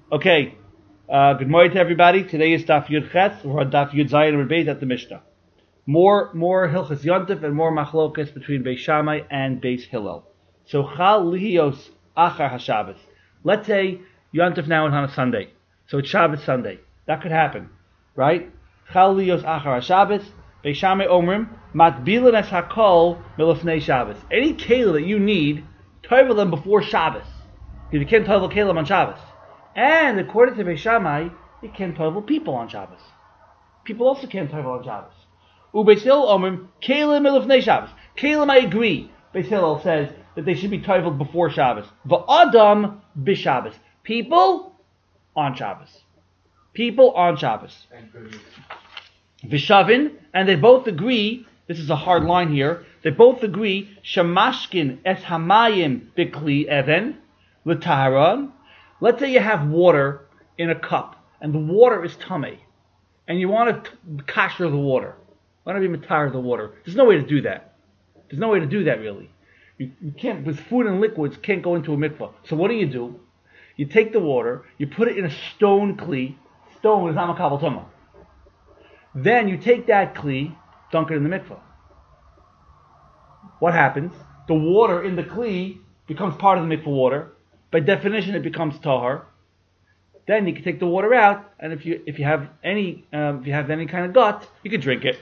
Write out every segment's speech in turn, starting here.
Okay, good morning to everybody. Today is Daf Yud Ches. We're on Daf Yud Zayin and Beis at the Mishnah. More Hilchas Yontif and more Machlokas between Beis Shammai and Beis Hillel. So Chal Lihios Achar HaShabbos. Let's say Yontif now is on a Sunday. So it's Shabbos Sunday. That could happen, right? Chal Lihios Achar HaShabbos. Beis Shammai Omrim Matbilan Es Hakol Milafnei Shabbos. Any keilah that you need, toivel them before Shabbos. Because you can't toivel keilah on Shabbos. And according to Beis Shammai, you can't toivel people on Shabbos. People also can't toivel on Shabbos. Beis Hillel Omrim Keilah Milafnei Shabbos. Keilah, I agree. Beis Hillel says that they should be toiveled before Shabbos. Va'adam b'Shabbos. People on Shabbos. People on Shabbos. V'shavin, and they both agree. This is a hard line here. They both agree. Shamashkin es hamayim b'kli even l'taharon. Let's say you have water in a cup, and the water is tamei, and you want to kasher the water. You want to be matar the water. There's no way to do that. There's no way to do that, really. You can't, with food and liquids, can't go into a mikvah. So what do? You take the water, you put it in a stone kli. Stone is not makabel tumah. Then you take that kli, dunk it in the mikvah. What happens? The water in the kli becomes part of the mikvah water. By definition, it becomes tahar. Then you can take the water out, and if you have any kind of gut, you can drink it.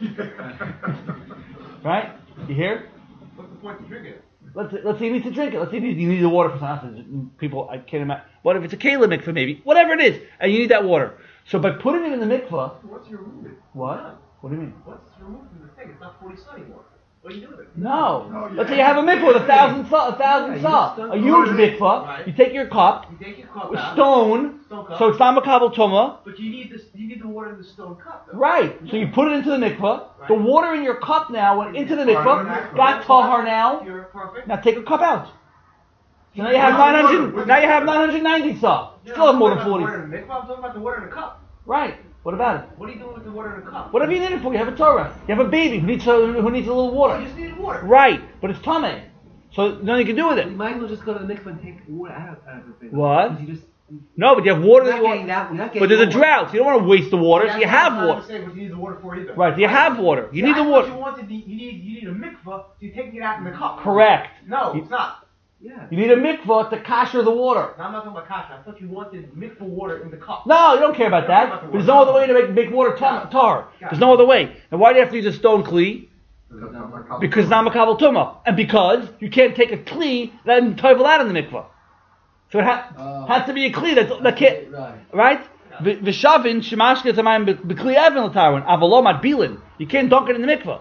Right? You hear? What's the point to drink it? Let's say you need to drink it. Let's say you need the water for something. People, I can't imagine. What if it's a keilah mikvah, maybe? Whatever it is, and you need that water. So by putting it in the mikvah, what's your remove it? What? What do you mean? What's removed from the thing? It's not 40 sun anymore. What do you do with it? No. Let's say you have a mikvah with 1,000 saw, a huge mikvah. Right. You take your cup, with out. stone Cup. so it's not makabel tumah. But you need the water in the stone cup, though. Right. So you put it into the mikvah. Right. The water in your cup now went into the mikvah. Got tahar now. You're perfect. Now take a cup out. So now you have 900. Now you have 990 saw. Still have more than 40. I'm talking about the water in the cup. Right. What about it? What are you doing with the water in the cup? Whatever you need it for. You have a Torah. You have a baby who needs a little water. You just need water. Right. But it's tamei. So nothing you can do with it. You might as well just go to the mikvah and take water out of the thing. What? You just, No, but you have water We're that not you getting that- we're not want. getting But there's a more. drought. So you don't want to waste the water. So you have water. What you need the water for either. Right. So you have water. You need the I thought water. You wanted you need a mikvah, so you're taking it out in the cup. Correct. No, it's not. yeah. You need a mikvah to kasher the water. No, I'm not talking about kasha. I thought you wanted mikvah water in the cup. No, you don't care about You don't care that. about the But there's water. no other way to make water tar. Got it. There's no other way. And why do you have to use a stone kli? Because it's not makabel tumah, and because you can't take a kli and toivel out in the mikvah. So it has to be a kli that can't. Right? V'shavin shemashke tamayim b'kli even l'tarwin avalom at bilin. You can't dunk it in the mikvah.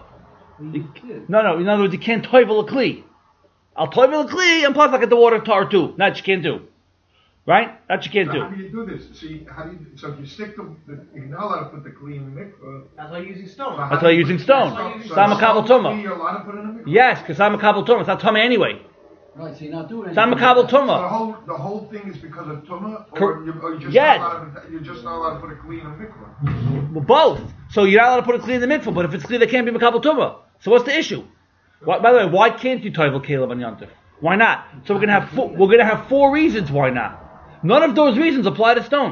No. In other words, you can't toivel a kli. I'll toivel a kli and plus I get the water tar too. That you can't do. Right? That you can't So do. how do you do this? So if you stick you're not allowed to put the kli in the mikvah. That's why you're using stone. That's why you're using stone. So It's not makabel tumah. You're allowed to put it in the mikvah. Yes, because I'm makabel tumah. It's not tamei anyway. Right, so you're not doing It's not anything. makabel So tumah. the whole thing is because of tumah, Cor- or you're just Yes. you're just not allowed to put a kli in a mikvah. Well, both. So you're not allowed to put a kli in the mikvah, but if it's kli, that can't be makabel tumah. So what's the issue? By the way, why can't you toivel keilah on yontif? Why not? So we're gonna have four reasons why not. None of those reasons apply to stone.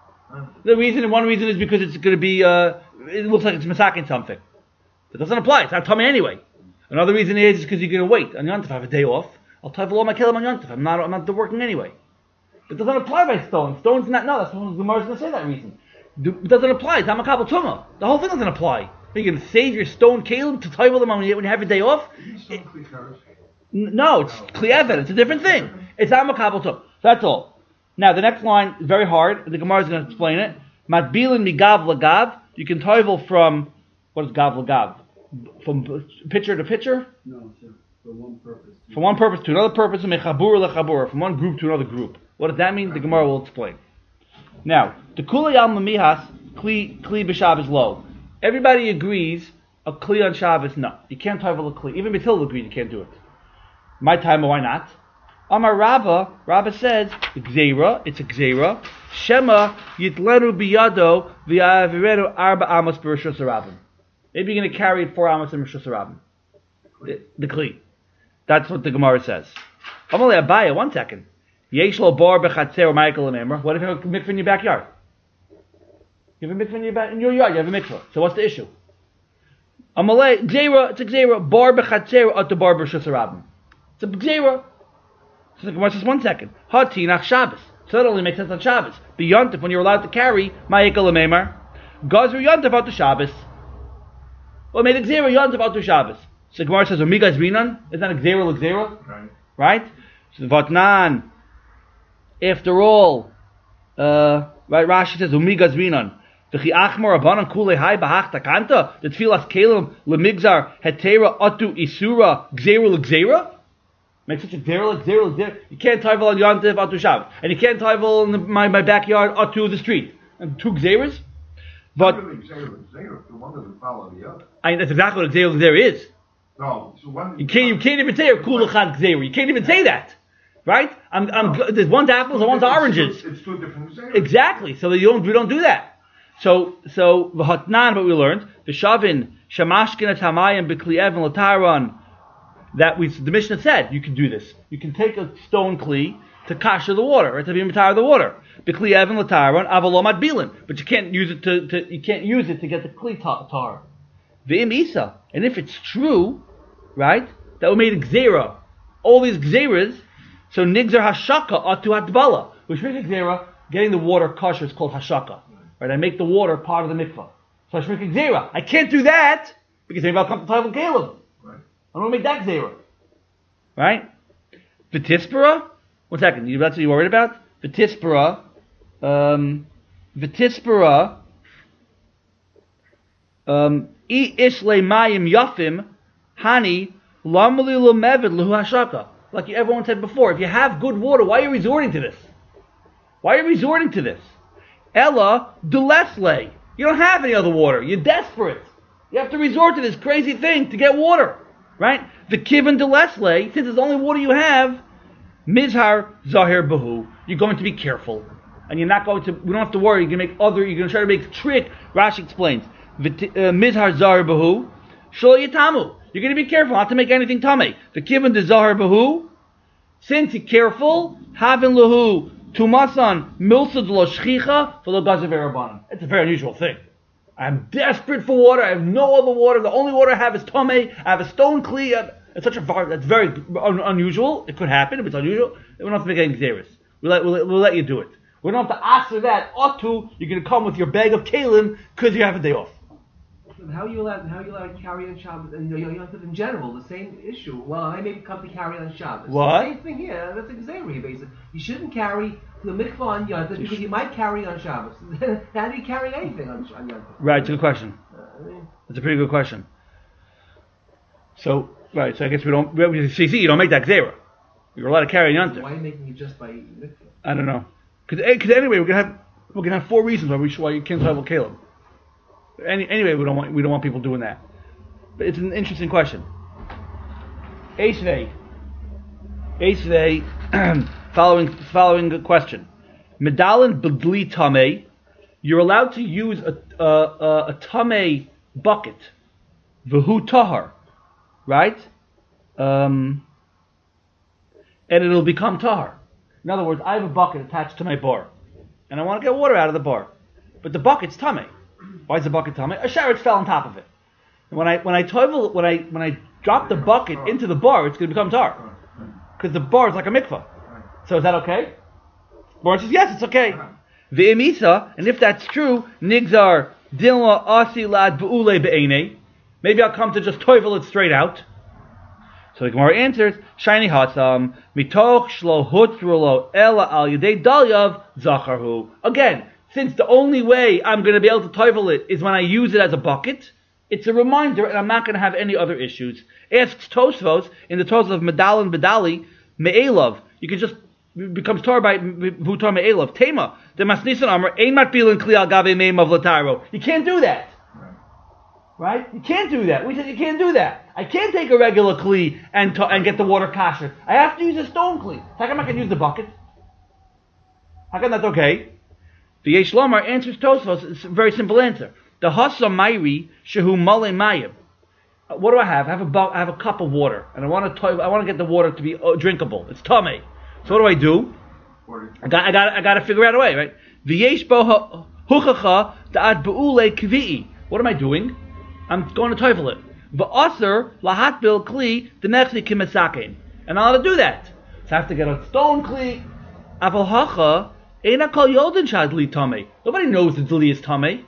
One reason is because it's going to be. It looks like it's masaking something. It doesn't apply. It's not tummy anyway. Another reason is because you're going to wait on yontif. I have a day off. I'll toivel all my keilah on yontif. I'm not working anyway. It doesn't apply by stone. Stone's not. No, that's what the Gemara is going to say that reason. It doesn't apply. It's not makabel tumah. The whole thing doesn't apply. Are you going to save your stone keilah to toivel them when you have a day off? No, it's kli even. It's a different thing. It's not makabel tumah. That's all. Now the next line is very hard. The Gemara is going to explain it. Matbilin migav lagav. You can toivel from what is gav lagav? From pitcher to pitcher. No, sir. For one purpose. From one purpose to another purpose. Mechabur lechabur. From one group to another group. What does that mean? The Gemara will explain. Now the kula yal mamihas kli b'Shabbos low. Everybody agrees a kli on Shabbos. No, you can't toivel a kli. Even Bethil agreed you can't do it. My time, why not? Amar Rabba says, Gzeira, it's a Gzeira. Shema yitlenu biyado v'yaviredu arba amos b'rishus harabim. Maybe you're going to carry it 4 amos in rishus harabim. The Kli. That's what the Gemara says. Amalei Abaya, 1 second. Yesh lo bar bechatzer Michael Lememra. What if you have a mikveh in your backyard? You have a mikveh in your yard. You have a mikveh. So what's the issue? Amalei gzeira. It's a gzeira. Bar bechatzer at the bar b'shus harabim. It's a gzeira. So the Gemara says 1 second. Hatinach Shabbos. So that only makes sense on Shabbos. B'yontif when you're allowed to carry Michael Lememra. Gazru yontif out to Shabbos. Well, made a gzeira yontif out to Shabbos. So the Gemara says, "Omigas rinan." Is that a gzeira l'gzeira? Right? So vatnan. After all, right? Rashi says, "Omigas rinan." V'chi achmar abanan kulei hai bahach takanta. The tfilas kelim lemigzar hetera atu isura gzeira l'gzeira. Make such a gzeira. You can't taivel on yontif atu Shabbos, and you can't taivel in my backyard atu the street. And 2 gzeiras. But the one doesn't follow the other. That's exactly what a gzeira is. No, so one You can't even say a kulachad gzeira. You can't even say that, right? There's one's apples and one's oranges. It's 2 different gzeiras. Exactly. So we don't do that. So v'hatnan, what we learned, the shavin shamashkin et hamayim b'kli even l'taron. The Mishnah said you can do this. You can take a stone kli to kasha the water, right? To be mitar the water. B'kli even l'taron avalom ad bilin, but you can't use it to get the kli tar. V'im isa, and if it's true, right, that we made a gzeira, all these gzeiras, so nigzer hashaka atu hatbala, which makes a gzeira, getting the water kosher is called hashaka, right? I make the water part of the mikvah, so I should make a gzeira. I can't do that because maybe I'll come to Taival Caleb. Right. I don't make that gzeira, right? V'tispera, 1 second, that's what you're worried about? V'tispera, ishle mayim yafim hani lamali lumevid lehu hashaka. Like everyone said before, if you have good water, why are you resorting to this? Ella dulesle. You don't have any other water. You're desperate. You have to resort to this crazy thing to get water, right? The kivan dulesle, since it's the only water you have, mizhar zahir bahu. You're going to be careful, and you're not going to. We don't have to worry. You're going to try to make a trick. Rashi explains. Mizhar zahir bahu. Shlo yitamu. You're going to be careful not to make anything tamei. The kivan de zahar bahu. Since you're careful, havin lahu tumasan milsad lo shchicha for the gazav erabanan. It's a very unusual thing. I'm desperate for water. I have no other water. The only water I have is tamei. I have a stone kli. It's that's very unusual. It could happen if it's unusual. We don't have to make any xeris. We'll let you do it. We don't have to ask for that. Otu, you're going to come with your bag of kalim because you have a day off. How are you allowed to carry on Shabbos? And in general, the same issue. Well, I may come to carry on Shabbos. What? Same thing here. That's exactly basically. You shouldn't carry the mikvah on Yom Tov because you might carry on Shabbos. How do you carry anything on Yom Tov? Right, it's a good question. It's a pretty good question. So I guess we don't. You don't make that gzeira. You're allowed to carry on Yom Tov. Why are you making it just by mikvah? I don't know. Because anyway, we're gonna have 4 reasons why you can't travel Caleb. Anyway, we don't want people doing that. But it's an interesting question. Eisvei, following the question. Medalin b'dli tamei. You're allowed to use a tamei bucket. V'hu tahar, right? And it'll become tahar. In other words, I have a bucket attached to my bar, and I want to get water out of the bar, but the bucket's tamei. Why is the bucket tamei? A sheretz fell on top of it. And when I drop the bucket into the bar, it's going to become tar, because the bar is like a mikvah. So is that okay? Bar says yes, it's okay. Ve'emisa, and if that's true, nigzar dilma asi lad be'ule be'ene. Maybe I'll come to just toivel it straight out. So the Gemara answers, shiny hatzam mitoch shlo hutzrulo ela al yedei dalyav zacharhu. Again, since the only way I'm going to be able to toivel it is when I use it as a bucket, it's a reminder, and I'm not going to have any other issues. Asks Tosfos in the Tosfos of Medal and Bedali me'elav. You can just becomes tar by vutar me'elav. Tema the masnisan amar ein matbilin kli al gabe meim of lataro. You can't do that. Right? You can't do that. We said you can't do that. I can't take a regular kli and get the water kasher. I have to use a stone kli. How come I can use the bucket? How come that's okay? The Yesh Lomar answers Tosfos. It's a very simple answer. The Hasa Mairi Shehu Male Mayim. What do I have? I have a cup of water, and I want to get the water to be drinkable. It's tamei. So what do? according to I got to figure out a way, right? V'yesh bo huchacha da'ad be'ule kvi'i. What am I doing? I'm going to teufel it. V'aser lahat bil kli d'nechli kimesakein. And I'm allowed to do that. So I have to get a stone kli. Aval hacha eina kol yodin shad li tamei. Nobody knows the dili is tamei.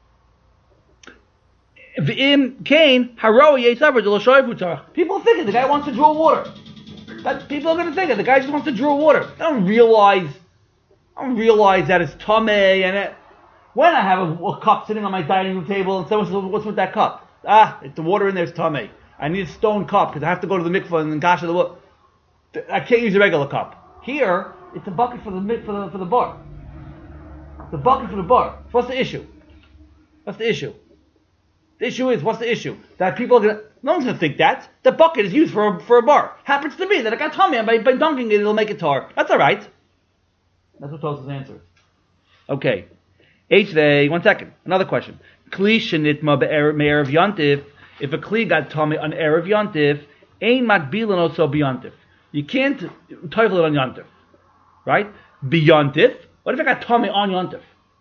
V'im kain haro yesaver d'lo shoyfu tzarach. People think the guy wants to draw water. People are going to think it. The guy just wants to draw water. They don't realize that it's tamei and it. When I have a cup sitting on my dining room table and someone says, "What's with that cup?" It's the water in there is tamei. I need a stone cup because I have to go to the mikvah and then gasha the water. I can't use a regular cup. Here, it's a bucket for the bar. The bucket for the bar. So what's the issue? What's the issue? The issue is, what's the issue? That people are no one's gonna think that. The bucket is used for a bar. Happens to be that I got tummy and by dunking it, it'll make it tar. That's alright. That's what Tosfos answers. Okay. H-Day, 1 second. Another question. Kli shenitma be'erev yontif. If a kli got tummy on erev yontif, ein matbilan also b'yontif. You can't teufel it on yontif. Right? B'yontif. What if I got tummy on yontif?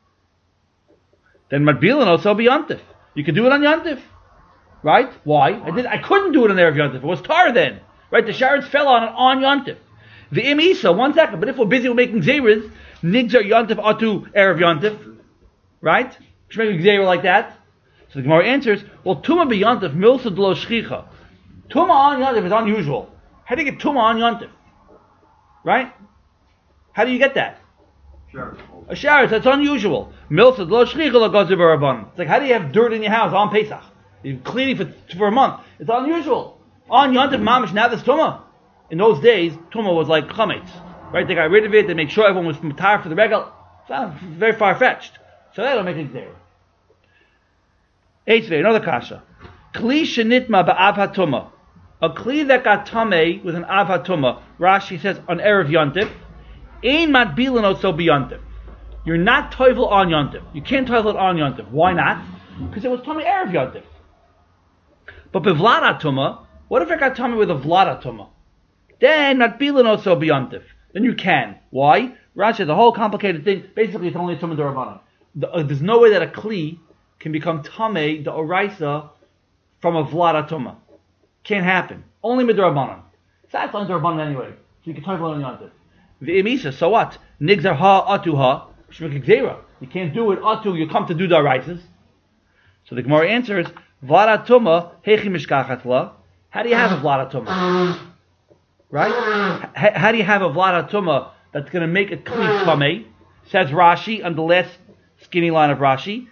Then matbilan also b'yontif. You could do it on yontif. Right? Why? I couldn't do it on erev yontif. It was tar then. Right? The shards fell on yontif. The im isa, 1 second. But if we're busy with making zeiras, nigzar yontif atu erev yontif. Right? Should make a zera like that. So the Gemara answers, well, tuma b'yontif milsa d'lo shchicha. Tuma on yontif is unusual. How do you get tuma on yontif? Right? How do you get that? Sure. A shower, that's unusual. Milsa d'lo shchicha l'gozer b'rabban. It's like, how do you have dirt in your house on Pesach? You're cleaning for a month. It's unusual. On yontif mamish, now there's tuma. In those days, tuma was like chametz. Right? They got rid of it, they made sure everyone was matar for the regal. It's very far-fetched. So that'll make it there. Eitzvei, another kasha. Kli shenitma ba'av hatuma. A kli that got tamei with an av hatuma. Rashi says on erev yontif. Ein matbilan also b'yontif. You're not toivel on yontif. You can't toivel it on yontif. Why not? Because it was tamei erev yontif. But b'vlad hatuma. What if I got tamei with a vlad hatuma? Then matbilan also b'yontif. Then you can. Why? Rashi has a whole complicated thing. Basically, it's only a tumah d'Rabbanan. There's no way that a kli can become tamei the oraisa from a vlad atuma. Can't happen. Only midrabanan. So that's on d'Rabbanan anyway. So you can talk about it on yontif. The imisa. So what? Nigzar ha atu ha. You can't do it atu. You come to do the oraisas. So the Gemara answers vlad atuma hechi mishkachat la. How do you have a vlad atuma? Right? How do you have a vlad atuma that's going to make a kli tamei? Says Rashi on the last skinny line of Rashi.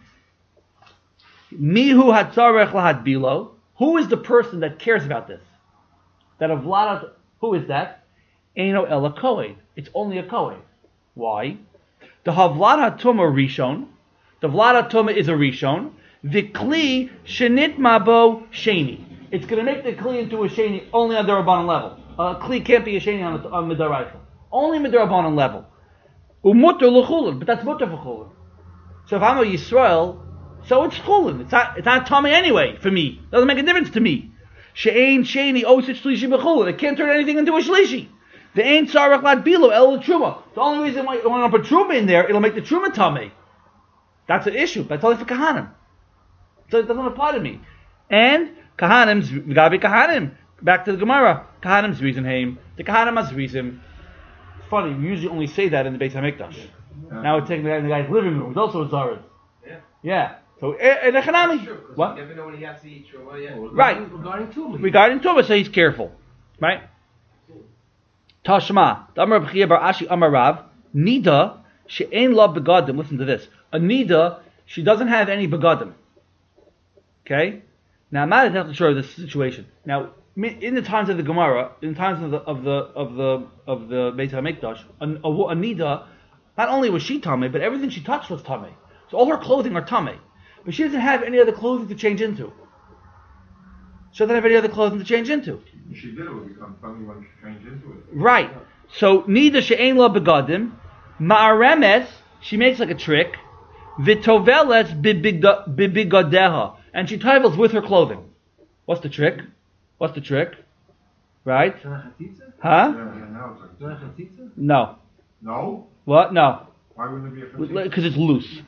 Mihu hatzarech lahad bilo. Who is the person that cares about this? That a vlad. Who is that? Eino ela kohen. It's only a kohen. Why? The havlad hatuma rishon. The vlad hatuma is a rishon. The kli shenit mabo sheni. It's going to make the kli into a sheni only on the Rabbanan level. A kli can't be a sheni on midaraisa. Only midarabanan level. Umutter l'chulin, but that's mutter for chulin. So if I'm a Yisrael, so it's chulin. It's not tummy anyway for me. Doesn't make a difference to me. She'ain sheni osich shlishi b'chulin. It can't turn anything into a shlishi. The ain sarach lad bilo el truma. The only reason why when I put truma in there, it'll make the truma tummy. That's an issue. That's only for kahanim. So it doesn't apply to me. And kahanim's gabi kahanim. Back to the Gemara. Kahanim's reason haim. The kahanim has reason. Funny, we usually only say that in the Beis HaMikdash. Yeah. Now we're taking that in the guy's living room. It's also a Zarid. Yeah. So, in the Chanami. What? You never know when he has to eat Truma yet. Right. Regarding Tumah, so he's careful. Right? Tashma. Amar B'chia Bar Ashi Amar Rav. Nida, she'ein la begadim. Listen to this. A Nida, she doesn't have any begadim. Okay? Now, I'm not exactly sure of this situation. Now, in the times of the Gemara, in the times of the Beis HaMikdash, a nida, not only was she tamei, but everything she touched was tamei. So all her clothing are tamei, but she doesn't have any other clothing to change into. She doesn't have any other clothing to change into. If she did, it would become tamei when she changed into it. Right. So nida she'ein la begadim, ma'aremes, she makes like a trick, v'toveles bibigadeha, and she tovels with her clothing. What's the trick? What's the trick? Right? Huh? Yeah, No. No? What? No. Why wouldn't it be a fatigued? Because it's loose.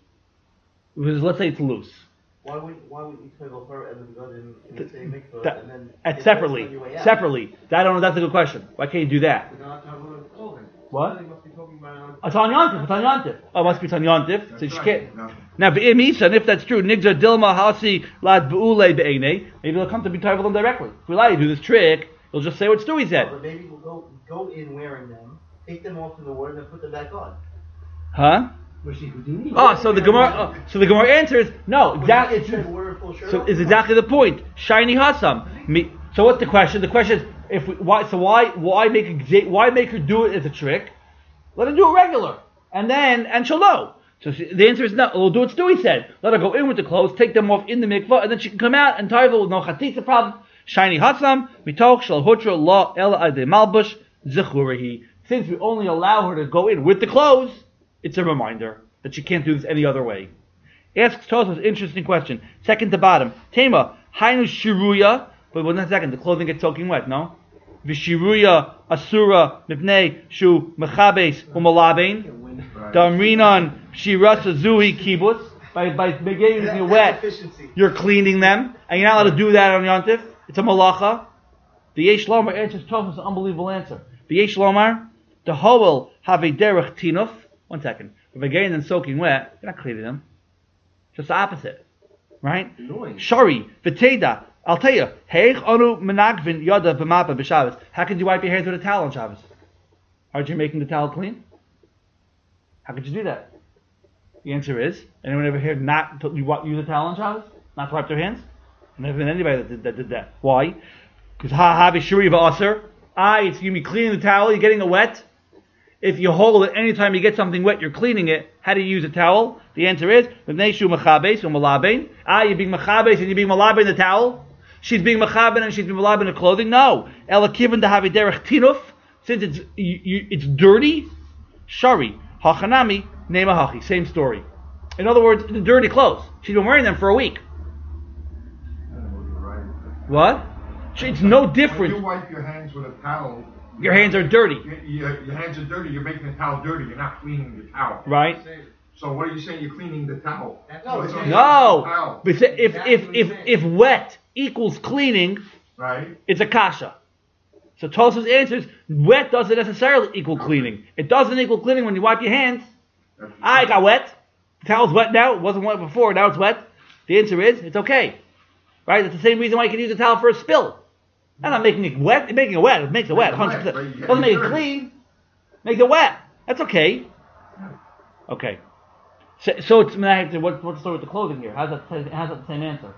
Because let's say it's loose. Why would you toggle her and then go in the same mikvah That- and then At it's separately. on your way out? Separately. That's a good question. Why can't you do that? You're not talking about clothing. What? They must be talking about It's on Yontif. It's on Yontif. Oh, it must be on Yontif. So That's she right. can't. No. Now, Be'imisa, and if that's true, Nigzer Dilma Hasi Lad Be'ule Be'ene, maybe they'll come to be tied with them directly. If we allow you to do this trick, they'll just say what Stewie said. But maybe we'll go in wearing them, take them off in the water, and then put them back on. Huh? Rashi Houdini. Oh, so the Gemara answers, no, exactly. It's a wear a full shirt. So off. is exactly the point. Shiny Hassam. So what's the question? The question is, why make her do it as a trick? Let her do it regular, and she'll know. So the answer is no. We'll do what Stewie said. Let her go in with the clothes, take them off in the mikvah, and then she can come out and taiva with no chatitza problem. Shiny Hassam mitoch shel hutra la ela ade malbush zechurahi. Since we only allow her to go in with the clothes, it's a reminder that she can't do this any other way. Asks Tosfos an interesting question. Second to bottom. Tema, hainu shiruya. But 1 second, the clothing gets soaking wet, no? Vishiruya asura mipnei shu mechabes umalabein. Right. Damrinan shirasa zuhi kibutz. By getting it wet, efficiency. you're cleaning them, and you're not allowed to do that on Yontif. It's a malacha. The Yesh Lomar answers Tosfos an unbelievable answer. The Yesh Lomar, the Hoel have a derech tinuf. 1 second. If they're getting them soaking wet, you're not cleaning them. Just the opposite. Right? Annoying. Shari, Viteda. I'll tell you. Heich anu menagvin yada b'mapa b'Shabbos. How could you wipe your hands with a towel on Shabbos? Aren't you making the towel clean? How could you do that? The answer is, anyone ever heard not to use a towel on Shabbos? Not to wipe their hands? Never been anybody that did that. Why? Because ha shuri v'aser. It's you be cleaning the towel, you're getting it wet. If you hold it anytime you get something wet, you're cleaning it. How do you use a towel? The answer is, you're being machabes and you're being malabein the towel. She's being machaben and she's being malabein the clothing. No. Ela kiven to have a derech tinuf. Since it's dirty. Shari. Hachanami. Nema hachi. Same story. In other words, the dirty clothes. She's been wearing them for a week. I don't know, you're right. What? It's no When different. you wipe your hands with a towel, Your hands are dirty. Your hands are dirty. You're making the towel dirty. You're not cleaning the towel. Right? So what are you saying? You're cleaning the towel? No, it's on No. the towel, But if wet equals cleaning, right? it's a kasha. So Tosfos answers, wet doesn't necessarily equal cleaning. It doesn't equal cleaning when you wipe your hands. It got wet. The towel's wet now. It wasn't wet before. Now it's wet. The answer is, it's okay. Right? That's the same reason why you can use a towel for a spill. I'm not making it wet. Making it wet. It makes it wet. 100%. Doesn't make it clean. Makes it wet. That's okay. Okay. So it's what's the story with the clothing here? How's that the same answer?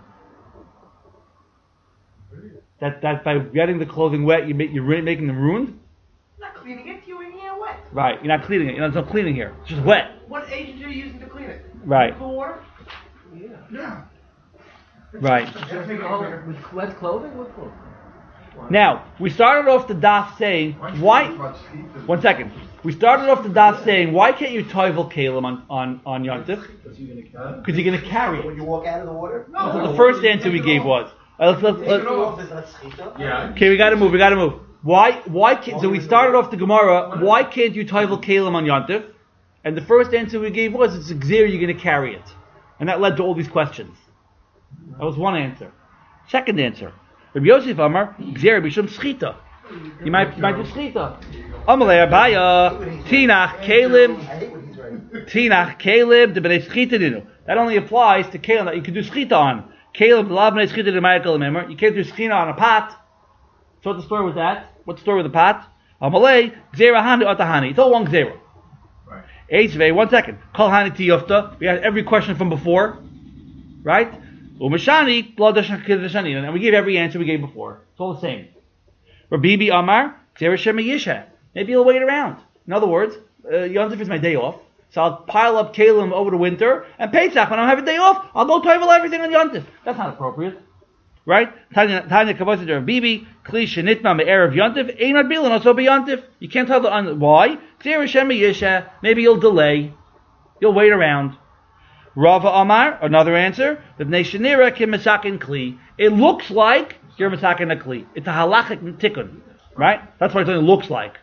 That by getting the clothing wet, you're making them ruined? Not cleaning it. You're in here wet. Right. You're not cleaning it. There's no cleaning here. It's just wet. What agent are you using to clean it? Right. Cool water? Yeah. Yeah. Right. Just make a whole with wet clothing? What clothing? Now, we started off the daf saying, why? 1 second. We started off the daf saying, why can't you toivel kalim on Yontif? Because you're going to carry When it. you walk out of the water? That's what the first answer we gave was. Let's Taking it off is not schita. Yeah. okay, we got to move. Why can't, so we started off the Gemara, why can't you toivel kalim on Yontif? And the first answer we gave was, it's a gzir, you're going to carry it. And that led to all these questions. That was one answer. Second answer. Rabbi Yosef Amar, gzir b'shum schita. You might do schita. Amalei Abaya, tinach kalim, I hate when he's right. tinach kalim, de b'nei schita dinu. That only applies to kalim that you can do schita on. Kalim, la b'nei schita de ma'ikal memor. You can't do schita on a pot. So what's the story with that? What's the story with the pot? Amalei, gzir ahanu atahani. It's all one gzir. Right. Eitzvei, 1 second. Kol hani tiyofta. We had every question from before. Right? Umashani, bla dashani, and we gave every answer we gave before. It's all the same. Rabibi Amar, Zerashem Yisha. Maybe he'll wait around. In other words, Yontif is my day off, so I'll pile up Kalim over the winter, and Pesach, when I have a day off, I'll go toivel everything on Yontif. That's not appropriate. Right? Tanya Kavosah to Rabibi, Kli Shenitma Me'erev Yontif, Einad Bilan, also be Yontif. You can't tell on why. Zerashem Yisha. Maybe you'll delay. You'll wait around. Rava Amar, another answer. B'nei Shenira kim Mesakin Kli. It looks like you're Mesakin a Kli. It's a halachic tikkun, right? That's what it looks like.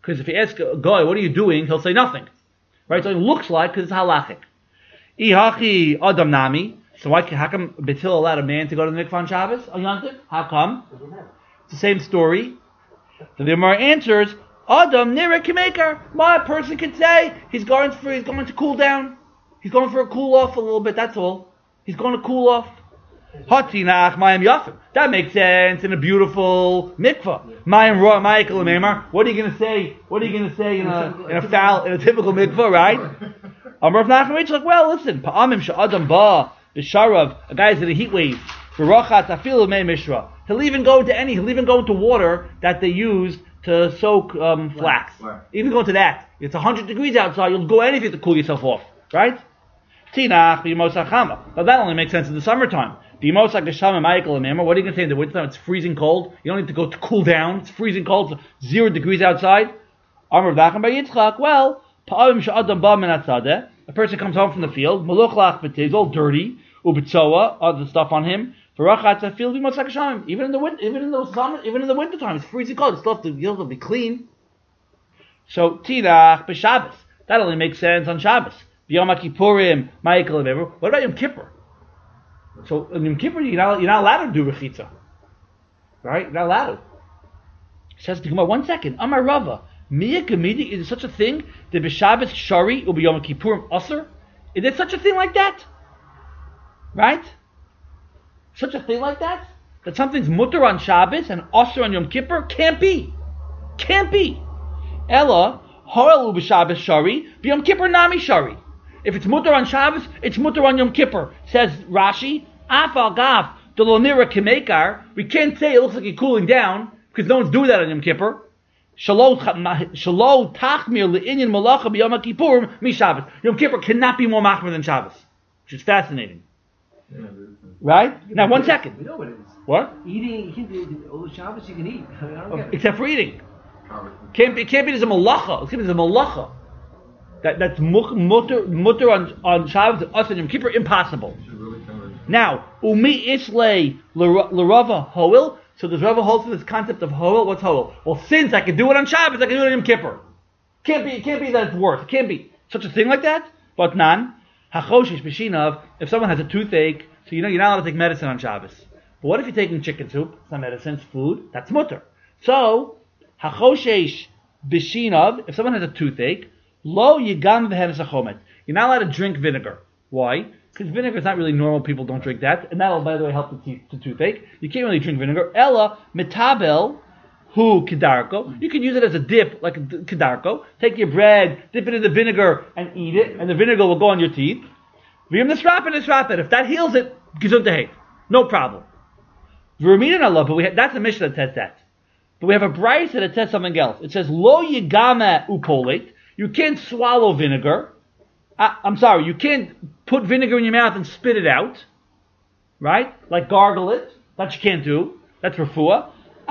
Because if you ask a guy, what are you doing? He'll say nothing. Right? So it looks like, because it's halachic. Ihachi Adam Nami. So how come Beit Hillel allowed a man to go to the mikvah on Shabbos? On Yom Tov? How come? It's the same story. So the Gemara answers, Adam Nira Kamekar. My person could say he's going to cool down. He's going for a cool off a little bit, that's all. He's going to cool off. Hatinach Mayim Yafim. That makes sense in a beautiful mikvah. Mayim Roa Michael Memar. What are you going to say? What are you going to say in a typical mikvah, right? Amar Nachman Yitzchak. Well, listen. Pa'amim she'adam ba b'sharav. A guy's in a heat wave. V'rachat afilu mei mishra. He'll even go into water that they use to soak flax. Even go into that. It's 100 degrees outside. You'll go anything to cool yourself off, right? Tinach b'yimosach chama. Now that only makes sense in the summertime. B'yimosach geshama Michael and what are you going to say in the wintertime? It's freezing cold. You don't need to go to cool down. It's freezing cold. It's 0 degrees outside. Amar Nachman bar Yitzchak. Well, pa'amim she'adam ba min hatzadeh. A person comes home from the field. Meluchlach b'tiz, all dirty. Ubitzoa, other stuff on him. V'rachat afilu b'yimosach geshamim. Even in the wintertime, it's freezing cold. You have to be clean. So tinach b'Shabbos. That only makes sense on Shabbos. Yom Kippurim, Michael Lever. What about Yom Kippur? So in Yom Kippur, you're not allowed to do rechitza, right? You're not allowed to. Says to Gemara, 1 second. Amar Rava, Miyah Gemidi, is there such a thing? The b'Shabbos Shari will be Yom Kippurim Aser? Is there such a thing like that? Right? Such a thing like that? That something's mutter on Shabbos and Aser on Yom Kippur? Can't be. Ella Horalu b'Shabbos Shari, b'Yom Kippur Nami Shari. If it's mutter on Shabbos, it's mutter on Yom Kippur. Says Rashi, Afal Gav, Delonira Kemekar. We can't say it looks like you're cooling down, because no one's doing that on Yom Kippur. Shalo Tachmir Le'inyan Malacha B'Yom Kippurim Mi Shabbos. Yom Kippur cannot be more machmir than Shabbos. Which is fascinating. Right? Now, 1 second. We know what it is. What? Eating, you can do Shabbos, you can eat. I don't get it. Except for eating. Can't be there's a malacha. It's going to be a malacha. That's mutter on Shabbos and us and Yom Kippur, impossible. Now, umi islay l'rava hoel. So does Rava hold to this concept of hoel? What's hoel? Well, since I can do it on Shabbos, I can do it on Yom Kippur. It can't be that it's worse. It can't be such a thing like that. But nan hachoshish b'shinav. If someone has a toothache, so you're not allowed to take medicine on Shabbos. But what if you're taking chicken soup? It's not medicine, it's food. That's mutter. So hachoshish b'shinav. If someone has a toothache. Lo yigam v'henes achomet. You're not allowed to drink vinegar. Why? Because vinegar is not really normal. People don't drink that, and that'll, by the way, help the toothache. You can't really drink vinegar. Ella metabel hu kedarko. You can use it as a dip, like a kedarko. Take your bread, dip it in the vinegar, and eat it, and the vinegar will go on your teeth. V'yim nisrapet. If that heals it, gesundheit, no problem. V'ramina Allah, but that's a Mishnah that says that. But we have a brayso that says something else. It says lo yigama upolet. You can't swallow vinegar. You can't put vinegar in your mouth and spit it out. Right? Like gargle it. That you can't do. That's refuah.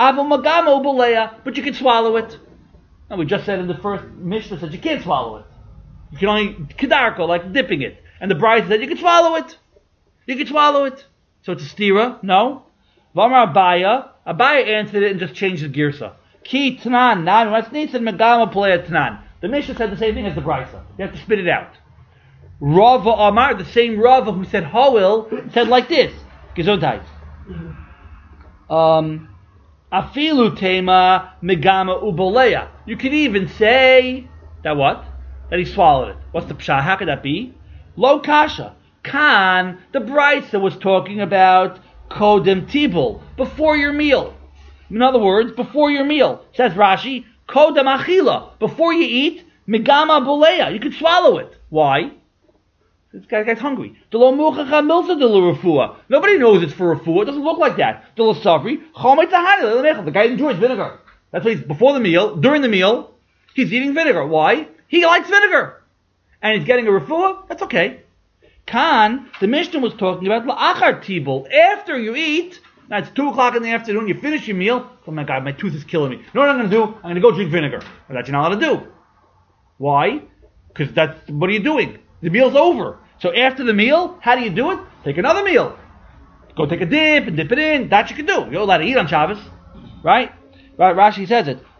But you can swallow it. And we just said in the first Mishnah that you can't swallow it. You can only kedarko, like dipping it. And the bride said you can swallow it. So it's a stira? No. Vamar Abaya answered it and just changed the girsa. Ki tanan, nan, masnitzan megama playa tanan. The Mishnah said the same thing as the Brisa. You have to spit it out. Rava Amar, the same Rava who said Hoel, said like this. Gesundheit. Afilu tema megama uboleya. You could even say that what? That he swallowed it. What's the pshat? How could that be? Lo kasha. Kan, the Brisa was talking about kodem tibul, before your meal. In other words, before your meal. Says Rashi, Kodam achila. Before you eat, megama boleya. You can swallow it. Why? This guy's hungry. Nobody knows it's for refuah. It doesn't look like that. The guy enjoys vinegar. That's why he's before the meal, during the meal, he's eating vinegar. Why? He likes vinegar. And he's getting a refuah. That's okay. Kan, the Mishnah was talking about la'achar tibul. After you eat, now it's 2 o'clock in the afternoon, you finish your meal. Oh my God, my tooth is killing me. You know what I'm going to do? I'm going to go drink vinegar. Well, that you're not allowed to do. Why? Because what are you doing? The meal's over. So after the meal, how do you do it? Take another meal. Go take a dip and dip it in. That you can do. You're allowed to eat on Shabbos. Right? Rashi says it.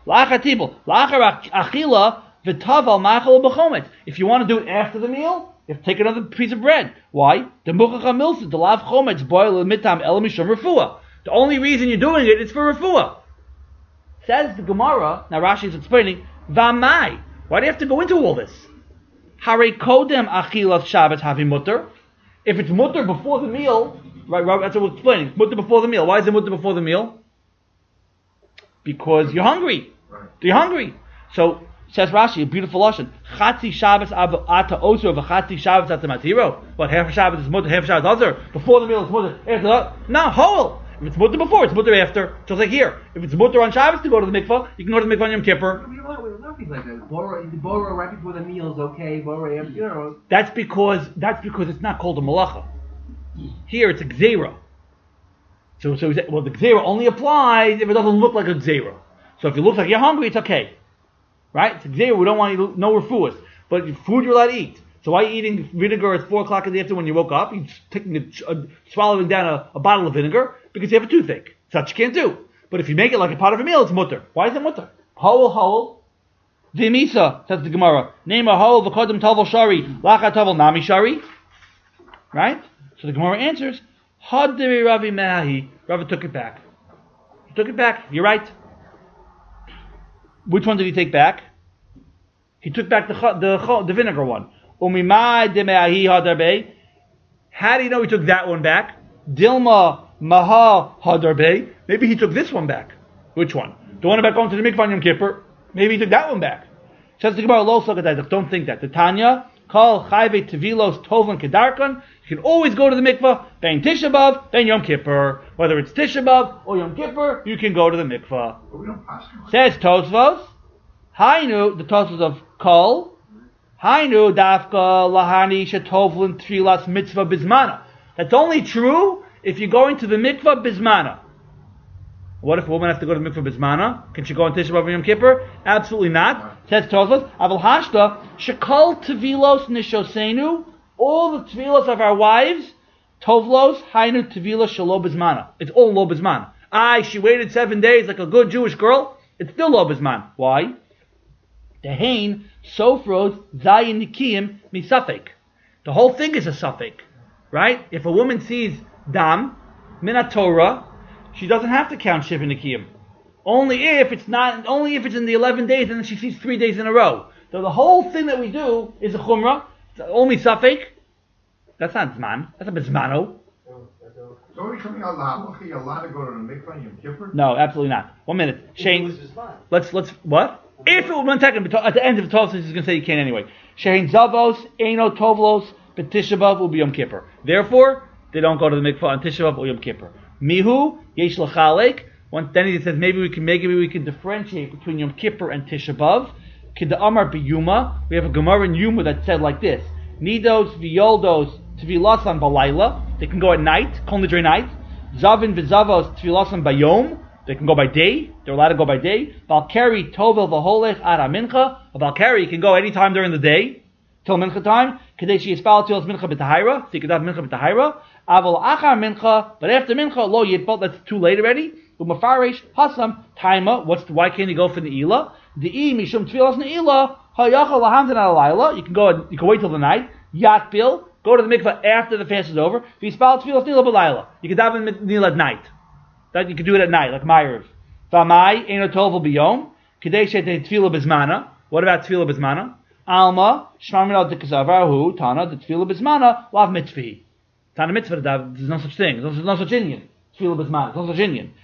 La'achar tibul. La'achar achila v'taval ma'achal b'chometz. If you want to do it after the meal, you have to take another piece of bread. Why? The muchacha milsa, the lav chometz, boil mitam el mishum refuah. The only reason you're doing it is for refuah. Says the Gemara, now Rashi is explaining, Vamai. Why do you have to go into all this? Hare kodem achilas Shabbat havi mutter. If it's mutter before the meal, right, that's what we're explaining. It's mutter before the meal. Why is it mutter before the meal? Because you're hungry. Right. You're hungry. So, says Rashi, a beautiful lashon. Chatzi Shabbos ata osur v'chatzi Shabbos ata matiro. What, half of Shabbos is mutter, half of Shabbos is other. Before the meal it's mutter, after that. No, whole. If it's mutter before, it's mutter after. Just like here. If it's mutter on Shabbos to go to the mikvah, you can go to the mikvah on Yom Kippur. We don't have things like that. Borrow right before the meal is okay. Borrow after, you know. That's because it's not called a malacha. Here it's a gzeira. So the gzeira only applies if it doesn't look like a gzeira. So if it looks like you're hungry, it's okay. Right? It's a gzeira, we don't want you to no refuahs. But food you're allowed to eat. So why are you eating vinegar at 4 o'clock in the afternoon when you woke up? You're swallowing down a bottle of vinegar because you have a toothache. Such you can't do. But if you make it like a part of a meal, it's mutter. Why is it mutter? Howel. V'misa, says the Gemara. Name a howel v'kodem tavel shari, lacha tavel nami shari. Right? So the Gemara answers, Hadiri Ravi Mehahi. Ravi took it back. He took it back. You're right. Which one did he take back? He took back the vinegar one. Umimai de Mehahi Hadarbe. How do you know he took that one back? Dilma Maha Hadarbe. Maybe he took this one back. Which one? The one about going to the mikvah on Yom Kippur. Maybe he took that one back. Says the Gemara, don't think that. The Tanya, Kal Chayve Tevilos Tovlan Kedarkan. You can always go to the mikvah, then Tisha B'Av, then Yom Kippur. Whether it's Tisha B'Av or Yom Kippur, you can go to the mikvah. But we don't pass them. Says Tosvos, Hainu, the Tosvos of Kol, Hainu Dafka Lahani Shetovlin Tfilas Mitzvah Bismana. That's only true if you're going to the mikvah Bismana. What if a woman has to go to the mikvah Bismana? Can she go on Tisha B'Av or Yom Kippur? Absolutely not. Says Tosvos, Aval Hashta, Shekol Tevilos Nishosenu, all the tevilos of our wives, tovlos, hainu tevilos shelo bizmana. It's all lo bizman. She waited 7 days like a good Jewish girl. It's still lo bizman. Why? Dehain sofros zayin nikiyim misafek. The whole thing is a suffix, right? If a woman sees dam minat Torah, she doesn't have to count shiva nikiyim. Only if it's in the 11 days and then she sees 3 days in a row. So the whole thing that we do is a chumrah. It's only suffix. That's not zman. That's a bizmano. So are we coming out the you're allowed to go to the mikvah on Yom Kippur? No, absolutely not. 1 minute. Shane, let's what? If it 1 second, at the end of the 12, he's going to say you can't anyway. Shane zavos, eino tovlos, but Tisha B'Av will be Yom Kippur. Therefore, they don't go to the mikvah on Tisha B'Av or Yom Kippur. Mihu, yesh l'chalek. Then he says maybe we can differentiate between Yom Kippur and Tisha B'Av. Kida Amar b'Yuma. We have a Gemara in Yuma that said like this: Nidos v'Yoldos tvilasan balayla. They can go at night, kol nidrei night. Zavin v'Zavos tvilasan bayom. They can go by day. They're allowed to go by day. Balkari tovel v'holech ara mincha. A Balkari can go any time during the day till mincha time. Kadeshi yispal till mincha b'tahira. So you can have mincha b'tahira. Aval achar mincha, but after mincha lo yitbal. That's too late already. Umafaresh hasam taima. Why can't you go for the ila? The e mishum tfilas neila hayachal lahamzin alayla. You can wait till the night. Yatbil, go to the mikvah after the fast is over. Vispal tfilas neila b'layla. You can daven nila at night. That you can do it at night, like Ma'ariv. V'amai eino tovel biyom kidei shete tefila bizmana. What about tefila bizmana? Alma shmarmin al dikazavarhu tana the tefila bizmana lav mitzvah. Tana mitzvah. There's no such thing. There's no such Indian. Tefila bizmana. There's no such Indian.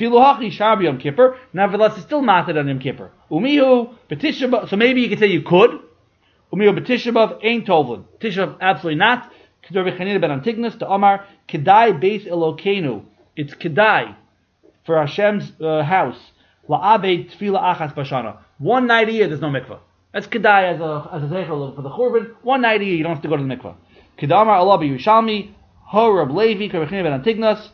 Yom Kippur, nevertheless, it's still mated on Yom Kippur. Umihu b'tishabav. So maybe you could say you could. Umihu b'tishabav ain't tovlin. Tishabav absolutely not. Kedar v'chanina ben Antigonus to Omar kedai beis Elokeinu. It's kedai for Hashem's house. La'abed tefila achas bashana. 1 night a year there's no mikvah. That's kedai as a zeichel for the churban. 1 night a year you don't have to go to the mikvah. Kedar Allah b'Yushalmi Horab Levi kedar v'chanina ben Antigonus.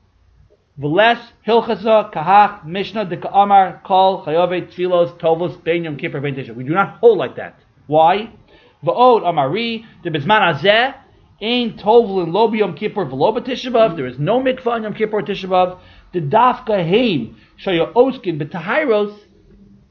V'les hilchasa kahach mishnah de ka'amar kol chayavet tfilos tovos ben Yom Kippur ben Tisha. We do not hold like that. Why? V'od amari de bezman hazeh ein tovlin lo b'Yom Kippur v'lo b'Tisha B'Av. There is no mikvah on Yom Kippur or Tisha B'Av. The dafka heim shaya oskin b'tahiros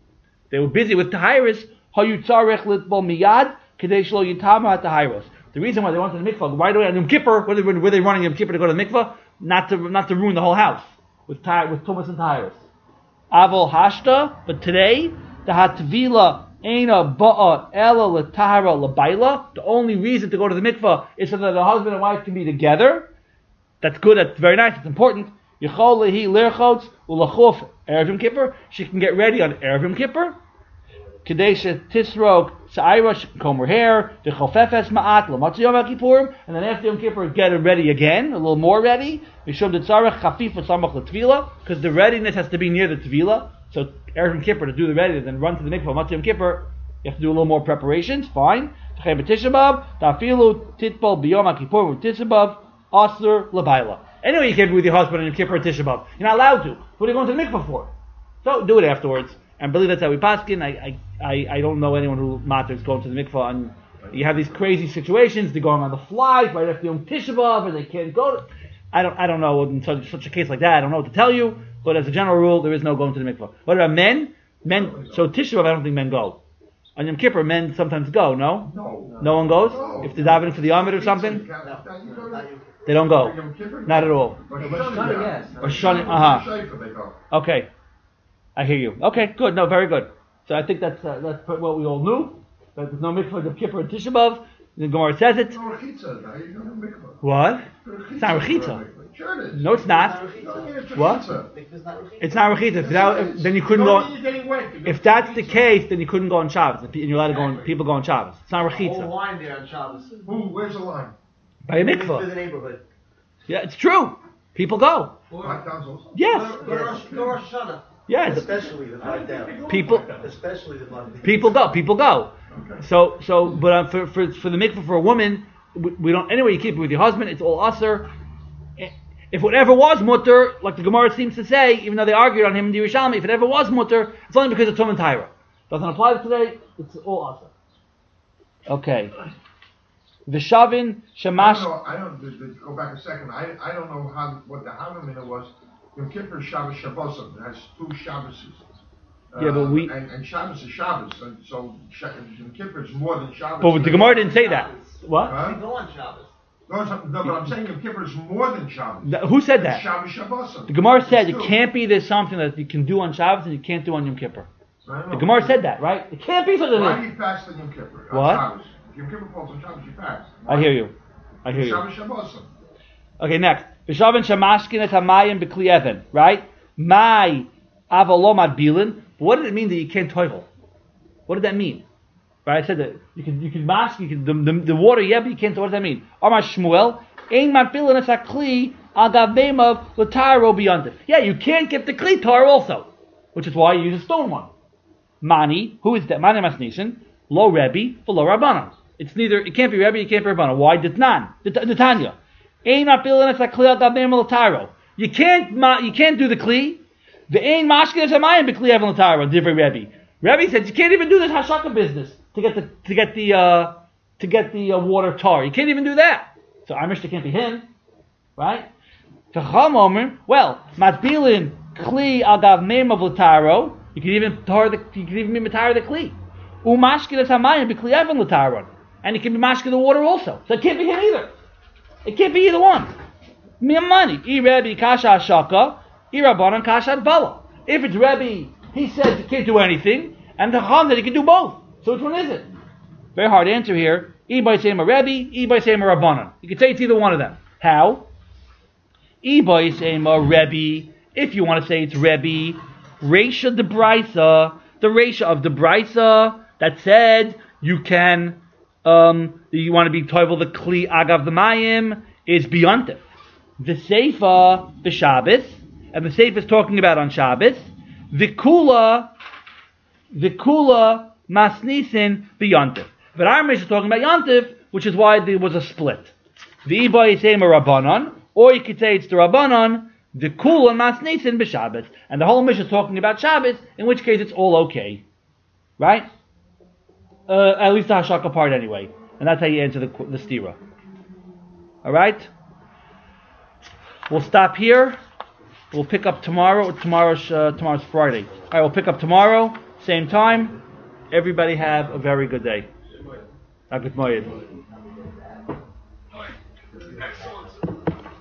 They were busy with Tahiris. Hayu tzarech litbol miyad kedei shelo yitama Tahiros. The reason why they went to the mikvah right away on Yom Kippur, were they running Yom Kippur to go to the mikvah? Not to ruin the whole house with tumas and Tahiris. Avol hashta, but today the hatvila Eina ba'a ela l'tahara l'baila. The only reason to go to the mikvah is so that the husband and wife can be together. That's good. That's very nice. It's important. Yichol lehi lirchotz ulachuf erev Yom Kippur. She can get ready on erev Yom Kippur. Kadesha tisrog sa'ira. She can comb her hair. V'chofefes ma'at l'matzah Yom Kippurim. And then after Yom Kippur, get her ready again, a little more ready. Mishum detzarech chafif v'samach l'tvila, because the readiness has to be near the tvila. So erev Yom Kippur to do the readiness and run to the mikvah Matzah Yom Kippur, you have to do a little more preparations. Fine. T'chem b'tisha b'av ta'afilu titpol b'yom Kippur v'tisha b'av asur l'bayla. Anyway, you can't be with your husband on Yom Kippur and Tisha B'av. You're not allowed to. What are you going to the mikvah for? So do it afterwards. And believe that's how we paskin. I don't know anyone who matters going to the mikvah. And you have these crazy situations. They're going on the fly right after Yom Tisha B'av, and they can't go. I don't know in such a case like that. I don't know what to tell you. But as a general rule, there is no going to the mikvah. What about men? So Tisha B'av, I don't think men go. On Yom Kippur, men sometimes go. No. No one goes. No. If they're davening for the Amid or something, they don't go. Not at all. Or Shani. Okay. I hear you. Okay, good. No, very good. So I think that's what we all knew. That there's no mikvah of Kippur and Tisha B'av. The Gemara says it. What? It's not rechitza. No, it's not. What? It's not rechitza. Then you couldn't go. If that's the case, then you couldn't go on Shabbos. And you're allowed to go on. People go on Shabbos. It's not rechitza. Whole line there on Shabbos. Where's the line? By a To mikvah. the neighborhood. Yeah, it's true. People go. Yes. Rosh Hashanah. Yes. Especially the five down. People. Especially the Monday. People go. Okay. So, but for the mikvah for a woman, we don't. Anyway, you keep it with your husband. It's all usher. If whatever was mutter, like the Gemara seems to say, even though they argued on him in the Yerushalmi, if it ever was mutter, it's only because of Tum and Tyra. Doesn't apply to today. It's all usher. Okay. V'shavin shamash. I don't. Go back a second. I don't know what the Havamina was. Yom Kippur Shabbos Shabbosim. It has two Shabboses. Yeah, but and Shabbos is Shabbos, and so Yom Kippur is more than Shabbos. But the Gemara didn't say that. What? We go on Shabbos. No, but I'm saying Yom Kippur is more than Shabbos. Who said that? Shabbos Shabbosim. The Gemara said it can't be there's something that you can do on Shabbos and you can't do on Yom Kippur. The Gemara said that, right? It can't be such a thing. Why do you fast on Yom Kippur? What? Shabbos. If Yom Kippur falls on Shabbos, you fast. I hear you. Shabbos Shabbosim. Okay, next. V'shavin shamashkin et hamayim b'kli even, right? My avalomad bilin. What did it mean that you can't toivel? What did that mean? Right? I said that you can mask, the water, yeah, but you can't. What does that mean? Amar Shmuel, ein matbilin es hakli agav beimav l'taro biyontif. Yeah, you can't get the kli tar also, which is why you use a stone one. Mani, who is that? Mani masnisin, lo Rebbe, lo Rabbanan. It's neither. It can't be Rebbe, it can't be Rabbanan. Why? Ditnan, the Tanya. Ein matbilin es hakli agav beimav l'taro. You can't do the kli. The ein mashkin es hamayim b'kli even l'taro. Divrei Rebbe. Rebbe said you can't even do this hashaka business to get the water tar. You can't even do that. So our Mishnah can't be him, right? Chacham Omer, well, matbilin kli agav meimav l'taro. You can even be matar the kli. Umashkin es hamayim b'kli even l'taro, and it can be mashkin the water also. So it can't be him either. It can't be either one. Miyamani, I Rebbe kasha hashaka, I Rabbanan kasha bala. If it's Rebbe, he says you can't do anything, and the Chacham said you can do both. So which one is it? Very hard answer here. I by saying a Rebbe, I by saying a Rabbanan. You can say it's either one of them. How? I by saying a Rebbe. If you want to say it's Rebbe, Reisha de Brisa, the Reisha of the Brisa that said you can, you want to be toivel the Kli Agav the Mayim is Biyontif. The Seifa, the Shabbos, and the Seifa is talking about on Shabbos. The Kula Masnisin Biyontif. But our Mishnah is talking about Yontif, which is why there was a split. The Iba is saying a Rabbanon, or you could say it's the Rabbanon, the Kula Masnisin b'Shabbos. And the whole Mishnah is talking about Shabbos, in which case it's all okay. Right? At least the Hashaka part anyway. And that's how you answer the stira. Alright? We'll stop here. We'll pick up tomorrow. Tomorrow's Friday. Alright, we'll pick up tomorrow. same time. Everybody have a very good day. A good moed.